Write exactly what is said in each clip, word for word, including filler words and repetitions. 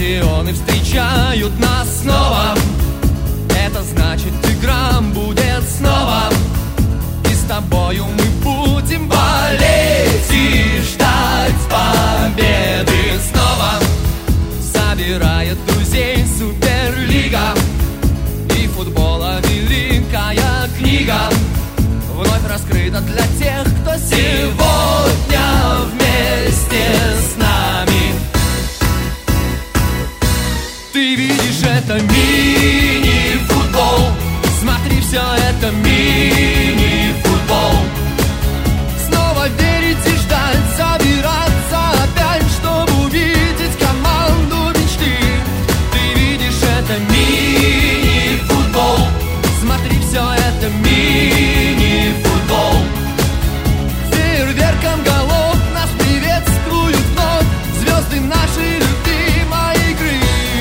стадионы встречают нас снова. Это значит, игра будет снова, и с тобою мы будем болеть и ждать победы снова. Собирает друзей Суперлига, и футбола великая книга вновь раскрыта для тех, кто сегодня вместе с нами. Ты видишь, это мини-футбол. Смотри, все это мини-футбол. Снова верить и ждать, собираться опять, чтобы увидеть команду мечты. Ты видишь, это мини-футбол. Смотри, все это мини-футбол. Фейерверком голов нас приветствуют вновь звезды нашей любимой игры.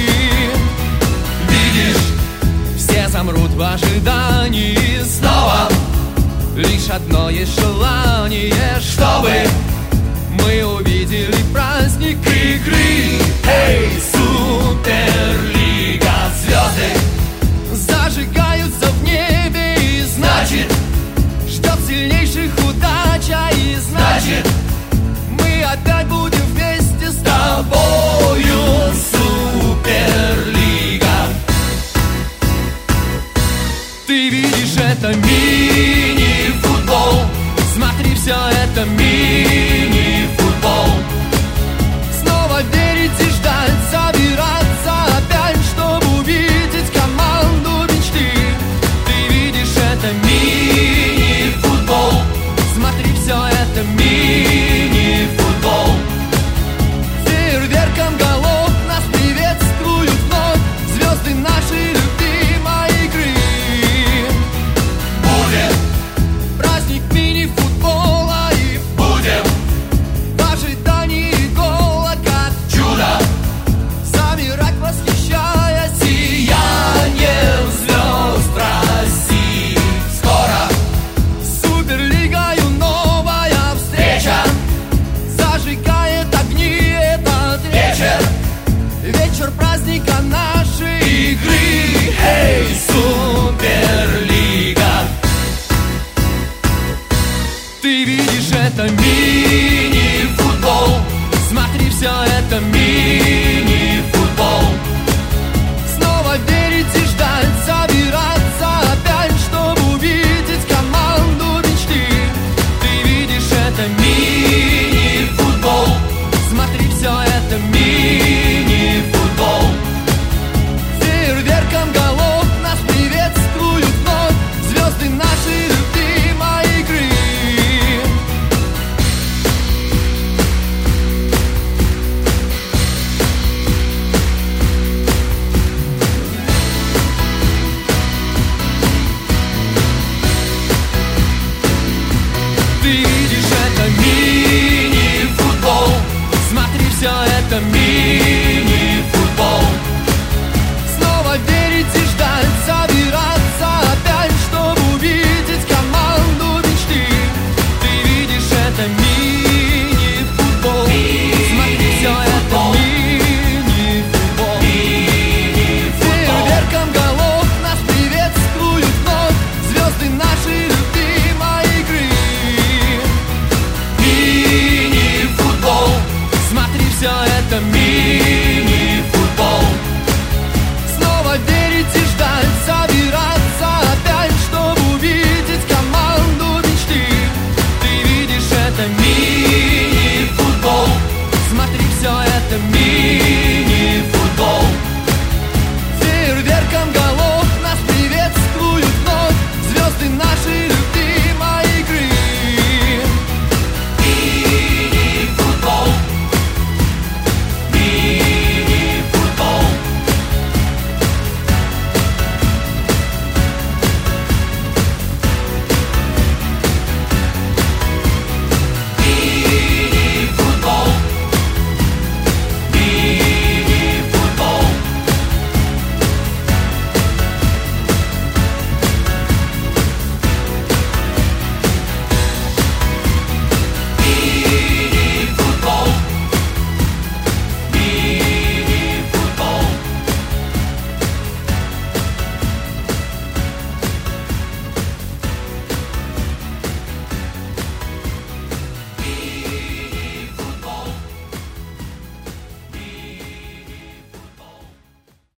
Видишь, все замрут в ожидании снова. Лишь одно есть желание, чтобы мы увидели праздник игры. Эй, Суперлига, звезды зажигаются в небе, и значит, ждет сильнейших удача, и значит, мы опять будем вместе с тобою, Суперлига. Ты видишь, это мини-футбол. Смотри, все это мини-футбол. Снова верить и ждать, собираться опять, чтобы увидеть команду мечты. Ты видишь, это мини-футбол. Смотри, все это мини-футбол. Фейерверком голов нас приветствуют вновь звезды нашей любимой игры. Будет праздник мини-футбола, и будем в ожидании гола, как чудо, замирать, восхищаясь сиянием звезд России. Скоро с Суперлигою новая встреча зажигает огни этот вечер. Вечер праздника нашей игры. Эй, Суперлига. Ты видишь, это мини-футбол. Смотри, все это мини-футбол. Снова верить и ждать, собираться опять, чтобы увидеть команду мечты. Ты видишь, это мини-футбол. Смотри, все это мини-футбол. Фейерверком голов нас приветствуют вновь звезды нашей любимой игры. Ты видишь, это мини-футбол. Смотри, все это мини-футбол. Снова верить и ждать, собираться опять, чтобы увидеть команду мечты. Ты видишь, это мини-футбол. Смотри, все это мини-футбол. Фейерверком голов нас приветствуют вновь звезды нашей любимой игры. Мини-футбол. Смотри, все это мини-футбол.